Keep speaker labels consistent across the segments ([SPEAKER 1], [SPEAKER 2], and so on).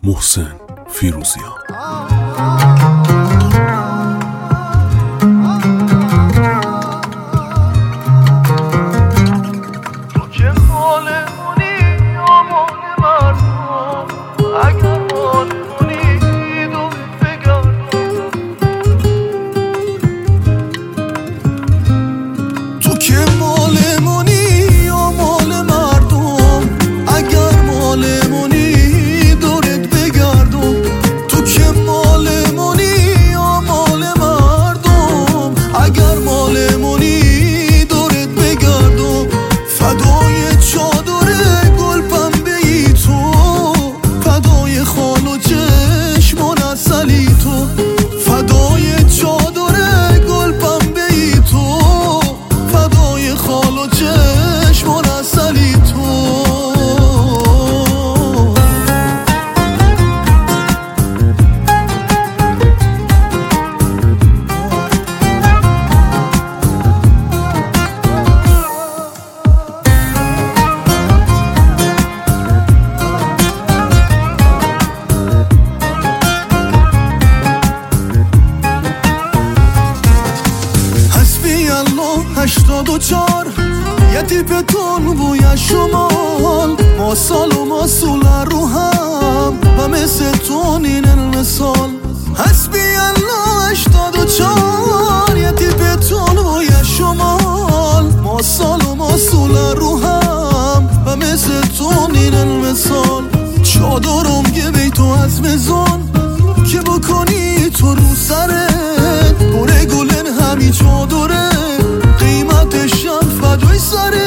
[SPEAKER 1] محسن فیروزیان.
[SPEAKER 2] یه تیپتون بوی شمال ما سال و ما سوله رو هم و مثل تون این المثال حسبی الله 84 یه تیپتون بوی شمال ما سال و ما سوله رو هم و مثل تون این المثال چادرم یه بیتو از مزان که بکنی تو رو سره بره گلن همی چادره قیمتش هم فدای سره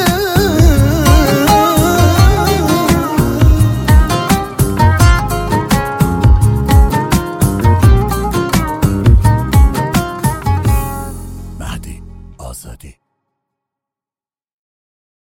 [SPEAKER 3] مهدی آزادی.